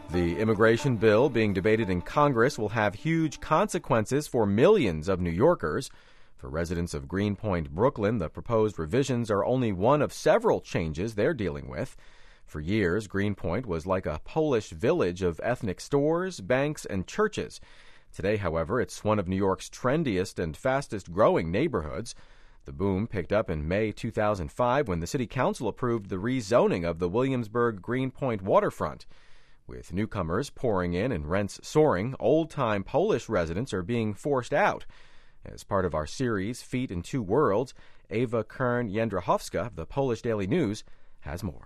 The immigration bill being debated in Congress will have huge consequences for millions of New Yorkers. For residents of Greenpoint, Brooklyn, the proposed revisions are only one of several changes they're dealing with. For years, Greenpoint was like a Polish village of ethnic stores, banks, and churches. Today, however, it's one of New York's trendiest and fastest-growing neighborhoods. The boom picked up in May 2005 when the City Council approved the rezoning of the Williamsburg-Greenpoint waterfront. With newcomers pouring in and rents soaring, old-time Polish residents are being forced out. As part of our series, Feet in Two Worlds, Eva Kern-Jędrachowska of the Polish Daily News has more.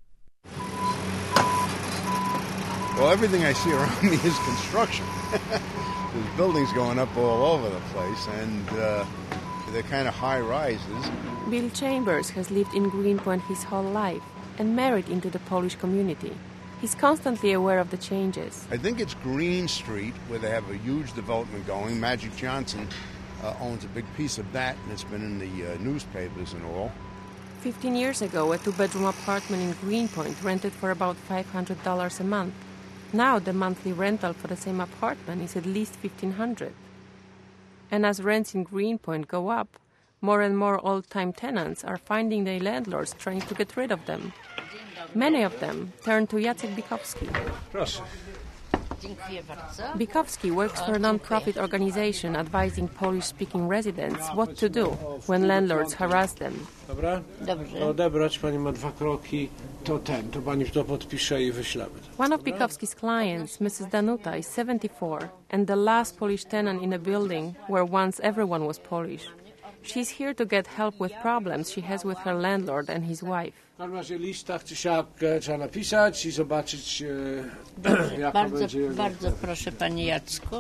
Well, everything I see around me is construction. There's buildings going up all over the place, and they're kind of high-rises. Bill Chambers has lived in Greenpoint his whole life and married into the Polish community. He's constantly aware of the changes. I think it's Green Street, where they have a huge development going. Magic Johnson owns a big piece of that, and it's been in the newspapers and all. 15 years ago, a two-bedroom apartment in Greenpoint rented for about $500 a month. Now the monthly rental for the same apartment is at least $1,500. And as rents in Greenpoint go up, more and more old-time tenants are finding their landlords trying to get rid of them. Many of them turn to Jacek Bikowski. Proszę. Bikowski works for a non-profit organization advising Polish-speaking residents what to do when landlords harass them. Dobra? Dobrze. Odebrać pani ma 2 kroki, to pani to podpisze I wyślemy. One of Bikowski's clients, Mrs. Danuta, is 74 and the last Polish tenant in a building where once everyone was Polish. She's here to get help with problems she has with her landlord and his wife. W każdym razie listach czy siak trzeba napisać I zobaczyć jak to będzie. Bardzo proszę, panie Jacku.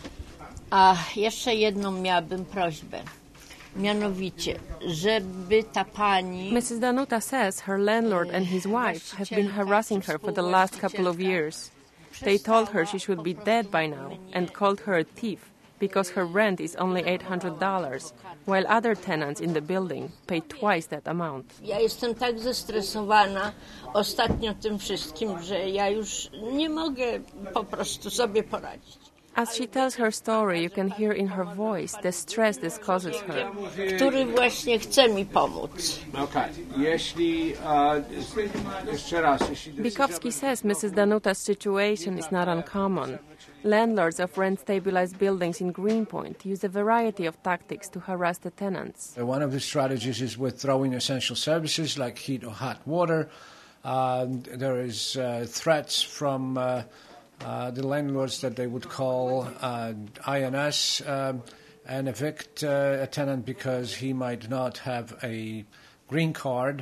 A jeszcze jedną miałabym prośbę. Mianowicie, żeby ta pani... Mrs. Danuta says her landlord and his wife have been harassing her for the last couple of years. They told her she should be dead by now and called her a thief because her rent is only $800, while other tenants in the building pay twice that amount. Ja jestem tak zestresowana ostatnio tym wszystkim, że ja już nie mogę po prostu sobie poradzić. As she tells her story, you can hear in her voice the stress this causes her. Który właśnie chce mi pomóc. Okay. Jeśli jeszcze raz, Bikowski says Mrs. Danuta's situation is not uncommon. Landlords of rent-stabilized buildings in Greenpoint use a variety of tactics to harass the tenants. One of the strategies is withdrawing essential services like heat or hot water. There is threats from the landlords that they would call INS and evict a tenant because he might not have a green card.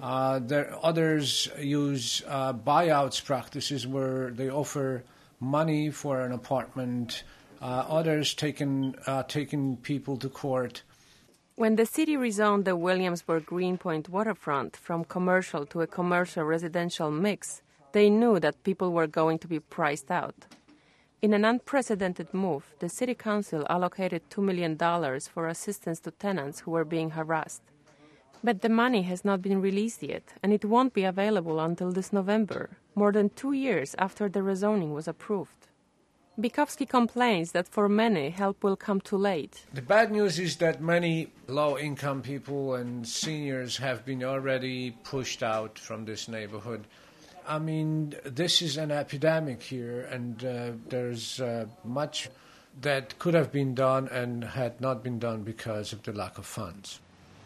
Others use buyouts practices where they offer money for an apartment. Others taking people to court. When the city rezoned the Williamsburg-Greenpoint waterfront from commercial to a commercial residential mix, they knew that people were going to be priced out. In an unprecedented move, the city council allocated $2 million for assistance to tenants who were being harassed. But the money has not been released yet, and it won't be available until this November, more than 2 years after the rezoning was approved. Bikowski complains that for many, help will come too late. The bad news is that many low-income people and seniors have been already pushed out from this neighborhood. I mean, this is an epidemic here, and there's much that could have been done and had not been done because of the lack of funds.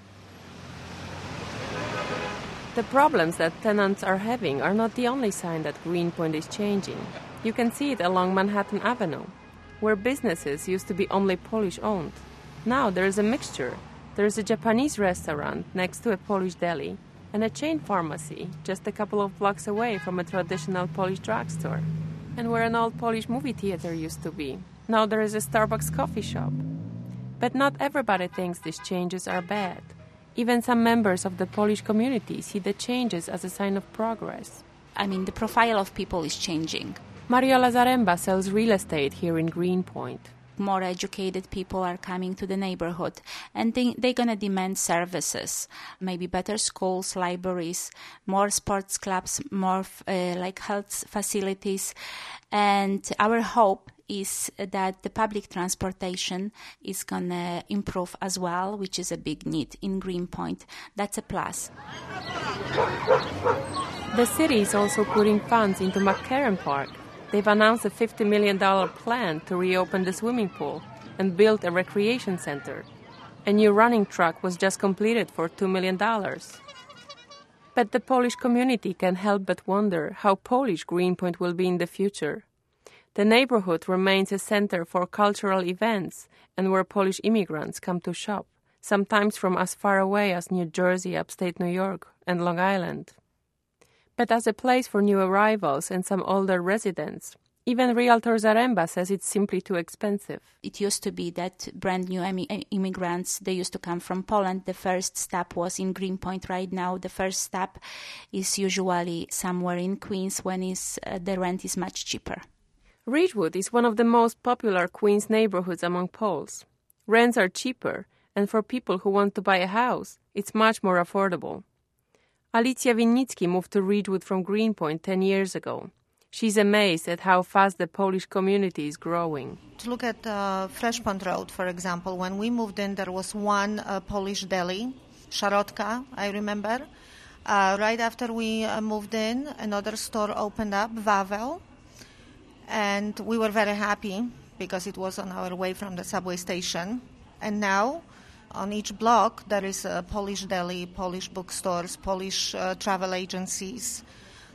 The problems that tenants are having are not the only sign that Greenpoint is changing. You can see it along Manhattan Avenue, where businesses used to be only Polish-owned. Now there is a mixture. There is a Japanese restaurant next to a Polish deli and a chain pharmacy just a couple of blocks away from a traditional Polish drugstore. And where an old Polish movie theater used to be, now there is a Starbucks coffee shop. But not everybody thinks these changes are bad. Even some members of the Polish community see the changes as a sign of progress. I mean, the profile of people is changing. Mariola Zaremba sells real estate here in Greenpoint. More educated people are coming to the neighborhood, and they're going to demand services, maybe better schools, libraries, more sports clubs, more like health facilities. And our hope is that the public transportation is going to improve as well, which is a big need in Greenpoint. That's a plus. The city is also putting funds into McCarran Park. They've announced a $50 million plan to reopen the swimming pool and build a recreation center. A new running track was just completed for $2 million. But the Polish community can't help but wonder how Polish Greenpoint will be in the future. The neighborhood remains a center for cultural events and where Polish immigrants come to shop, sometimes from as far away as New Jersey, upstate New York, and Long Island. But as a place for new arrivals and some older residents, even Realtor Zaremba says it's simply too expensive. It used to be that brand new immigrants, they used to come from Poland. The first stop was in Greenpoint. Right now, the first stop is usually somewhere in Queens when the rent is much cheaper. Ridgewood is one of the most popular Queens neighborhoods among Poles. Rents are cheaper, and for people who want to buy a house, it's much more affordable. Alicja Winnicki moved to Ridgewood from Greenpoint 10 years ago. She's amazed at how fast the Polish community is growing. To look at Fresh Pond Road, for example, when we moved in, there was one Polish deli, Szarotka, I remember. Right after we moved in, another store opened up, Wawel, and we were very happy because it was on our way from the subway station. And now, on each block, there is a Polish deli, Polish bookstores, Polish travel agencies,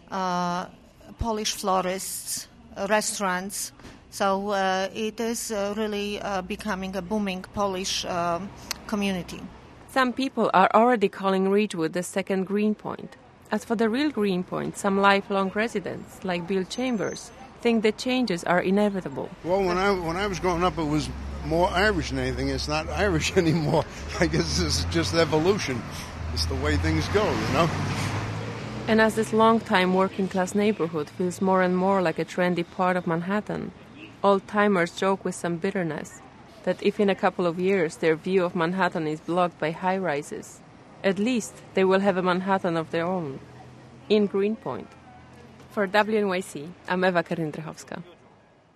Polish florists, restaurants. So it is really becoming a booming Polish community. Some people are already calling Ridgewood the second Greenpoint. As for the real Greenpoint, some lifelong residents, like Bill Chambers, think the changes are inevitable. Well, when I was growing up, it was more Irish than anything. It's not Irish anymore. I guess this is just evolution. It's the way things go, you know? And as this long-time working-class neighborhood feels more and more like a trendy part of Manhattan, old-timers joke with some bitterness that if in a couple of years their view of Manhattan is blocked by high-rises, at least they will have a Manhattan of their own, in Greenpoint. For WNYC, I'm Ewa Karyn-Drychowska.